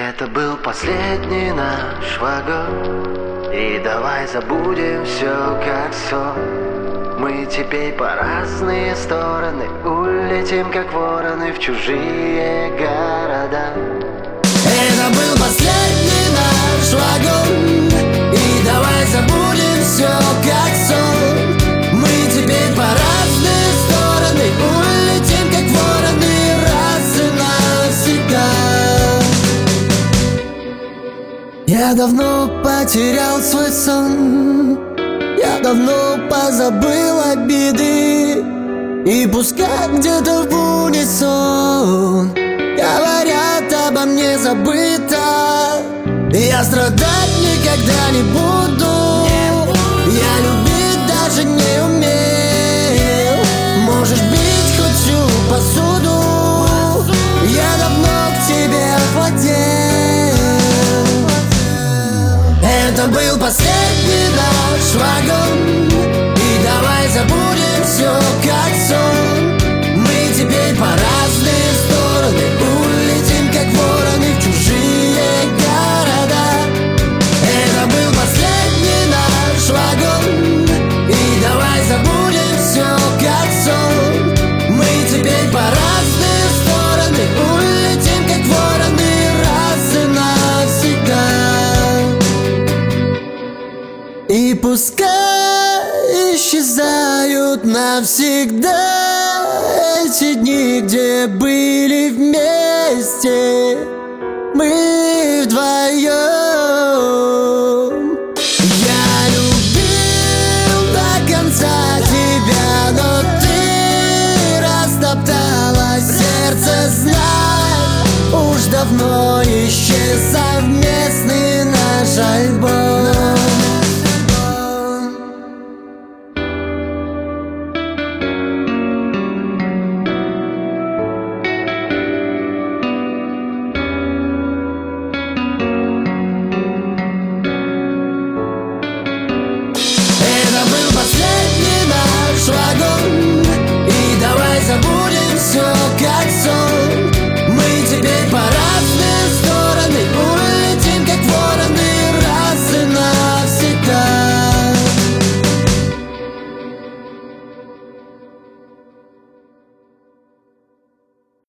Это был последний наш вагон, и давай забудем все как сон. Мы теперь по разные стороны улетим, как вороны, в чужие города. Это был последний наш вагон, и давай забудем все как сон. Мы теперь по разные стороны улетим, как вороны, раз и навсегда. Я давно потерял свой сон, я давно позабыл обиды, и пускай где-то в унисон говорят обо мне забыто, я страдать никогда не буду, я любить даже не умею. Можешь бить хоть всю посуду, я давно к тебе охладел. Это был последний наш вагон, и давай забудем все как сон. Мы теперь по разные стороны улетим, как вороны, в чужие города. Это был последний наш вагон, и давай забудем все как сон. Мы теперь по разные стороны улетим, как вороны, раз и навсегда. И пускай исчезают навсегда эти дни, где были вместе мы вдвоем. Я любил до конца тебя, но ты растоптала сердце, знай. Уж давно исчез совместный наш альбом.